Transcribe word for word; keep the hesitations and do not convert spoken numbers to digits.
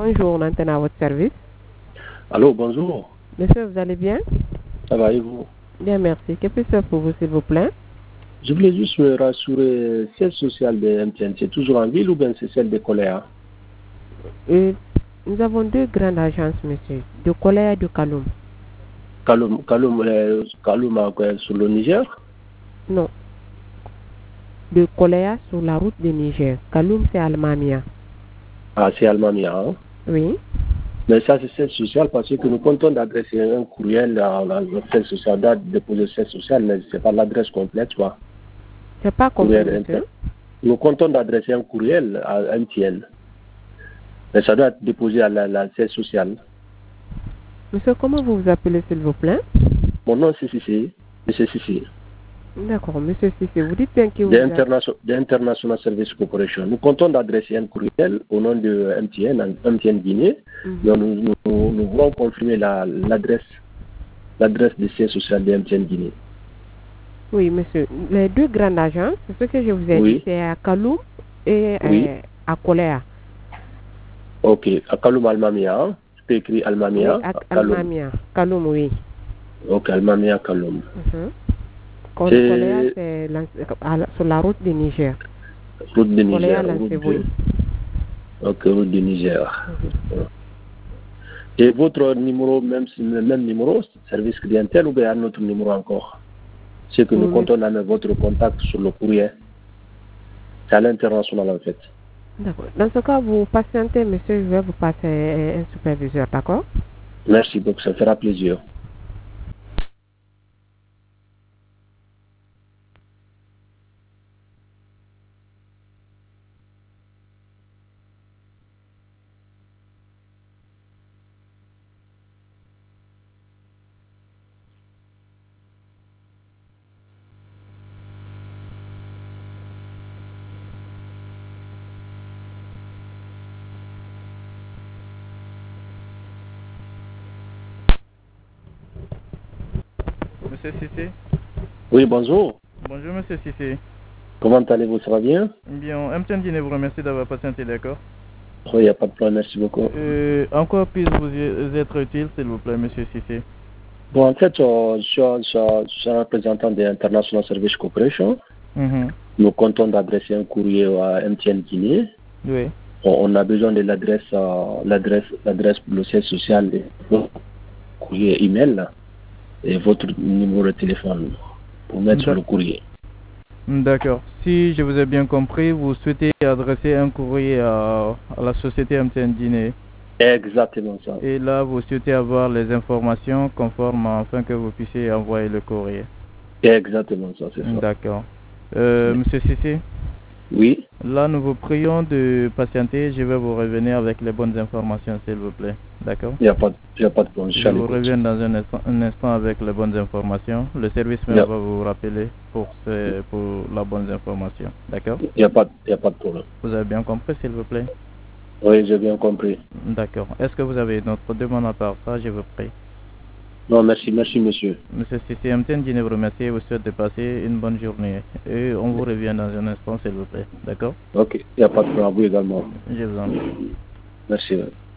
Bonjour, on antenne à votre service. Allô, bonjour. Monsieur, vous allez bien? Ça va et vous? Bien, merci. Que puis-je faire pour vous, s'il vous plaît? Je voulais juste me rassurer, siège social de M T N, c'est toujours en ville ou bien c'est celle de Coléa? Euh, nous avons deux grandes agences, monsieur, de Coléa et de Kaloum. Kaloum, Kaloum, euh, Kaloum à quoi, sur le Niger? Non. De Coléa sur la route de Niger. Kaloum, c'est Almamia. Ah, c'est Almamia, hein? Oui. Mais ça, c'est siège social parce que nous comptons d'adresser un courriel à la siège social, de déposer siège social, mais c'est pas l'adresse complète, quoi. C'est pas compris, monsieur. Nous comptons d'adresser un courriel à M T N. Mais ça doit être déposé à la, la siège sociale. Monsieur, comment vous vous appelez, s'il vous plaît? Mon nom, c'est Sissi. Monsieur Sissi. D'accord, monsieur Sissi, vous dites bien que vous... The International Service Corporation. Nous comptons d'adresser un courriel au nom de M T N, M T N Guinée. Mm-hmm. Donc nous, nous, nous voulons confirmer l'adresse la, l'adresse du siège social de M T N Guinée. Oui, monsieur. Les deux grandes agences, ce que je vous ai oui. dit, c'est à Kaloum et oui. euh, à Coléa. Ok, à Kaloum Almamia. Tu peux écrire Almamia. Oui, à Almamia. Kaloum, oui. Ok, Almamia, Kaloum. Mm-hmm. Coléa, c'est sur la route du Niger. Route du Niger. Coléa, route de... Ok, route du Niger. Mm-hmm. Et votre numéro, même le même numéro, service clientèle ou bien un autre numéro encore? C'est que nous oui. comptons mettre votre contact sur le courrier. C'est à l'international en fait. D'accord. Dans ce cas, vous patientez, monsieur, je vais vous passer un superviseur, d'accord? Merci beaucoup, ça fera plaisir. Monsieur Sissi? Oui, bonjour. Bonjour, monsieur Sissi. Comment allez-vous? Ça va bien? Bien, M T N Guinée vous remercie d'avoir patienté, d'accord? Oui, il n'y a pas de problème, merci beaucoup. Euh, encore puis-je vous être utile, s'il vous plaît, monsieur Sissi? Bon, en fait, je, je, je, je suis un représentant de International Service Corporation. Mm-hmm. Nous comptons d'adresser un courrier à M T N Guinée. Oui. On, on a besoin de l'adresse, euh, l'adresse, l'adresse pour le siège social, et courrier email et votre numéro de téléphone pour mettre sur le courrier. D'accord. Si je vous ai bien compris, vous souhaitez adresser un courrier à, à la société M T N Guinée. Exactement ça. Et là, vous souhaitez avoir les informations conformes afin que vous puissiez envoyer le courrier. Exactement ça, c'est ça. D'accord. Euh, oui. Monsieur Sissi? Oui. Là, nous vous prions de patienter. Je vais vous revenir avec les bonnes informations, s'il vous plaît. D'accord? Il n'y a pas de problème. Je vous reviens dans un instant, un instant avec les bonnes informations. Le service même va vous rappeler pour, ce, pour la bonne information. D'accord? Il n'y a, a pas de problème. Vous avez bien compris, s'il vous plaît? Oui, j'ai bien compris. D'accord. Est-ce que vous avez une autre demande à part ça? Je vous prie. Non, merci, merci, monsieur. Monsieur Sissi, M T N Guinée vous remercie et vous souhaite de passer une bonne journée. Et on vous revient dans un instant, s'il vous plaît. D'accord? Ok, il n'y a pas de problème, à vous également. Je vous en prie. Merci.